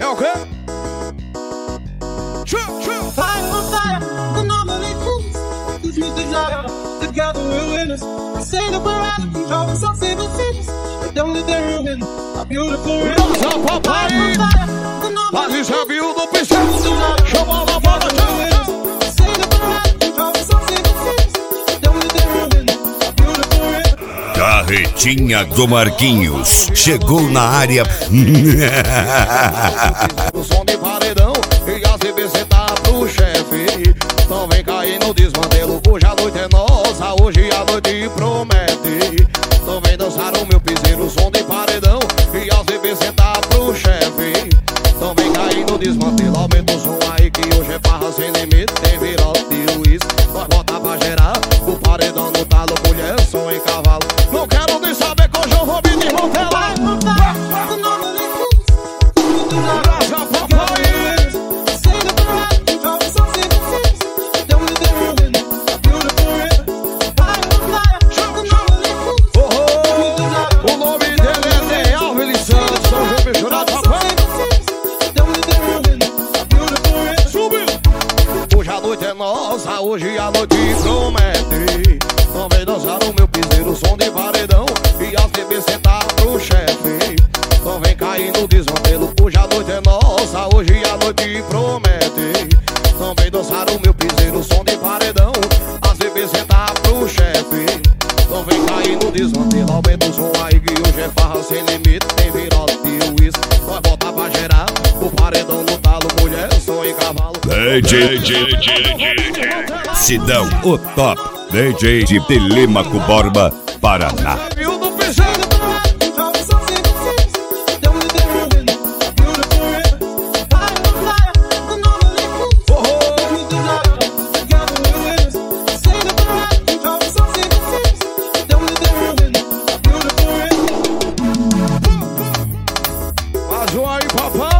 É o quê? Fire on fire, the normally fools. Cause we desire, together we're winners. They say that we're out of control and some say we're sinners. But don't let them ruin our beautiful rhythm. Nossa, papai! Fire on fire, the normally Mas já viu do pincel? Chama lá para They say that we're out of control and some say we're sinners. But don't let them ruin our beautiful rhythm. Carretinha do Marquinhos chegou na área. o som de paredão e a CBC tá pro chefe. Então vem cair no desmantelo, hoje a noite é nossa, hoje a noite promete. Então vem dançar o meu piseiro, o som de paredão e a CBC tá pro chefe. Então vem cair no desmantelo, aumenta o som aí que hoje é farra sem limite. Tem virote de uísque, nós bota pra gerar. O paredão no talo, mulher, som em cavalo. Não quero nem saber que hoje eu vou me desmantelar. Fire on fire, the normally fools. Cause we desire, Raja, papai! they say that we're out of control and some say we're sinners. But don't let them ruin our beautiful rhythm. Fire on fire, the normally fools. O nome dele é Leal Willis Santos, São João Misturado, papai. Subiu! Hoje a noite é nossa, hoje a noite promete. Então vem dançar o meu piseiro, o som de paredão e a CBC tá pro chefe. Então vem cair no desmantelo, hoje a noite é nossa, hoje a noite promete. Então vem dançar o meu piseiro, o som de paredão, a CBC tá pro chefe. Então vem cair no desmantelo, aumenta o som aí que hoje é farra sem limite. Tem virote de uísque, nós bota pra gerar. O paredão no talo, mulher, som em cavalo. Sidão, o top. DJ de Telêmaco Borba, Paraná. Viu do piseiro? Mas o aí, papai!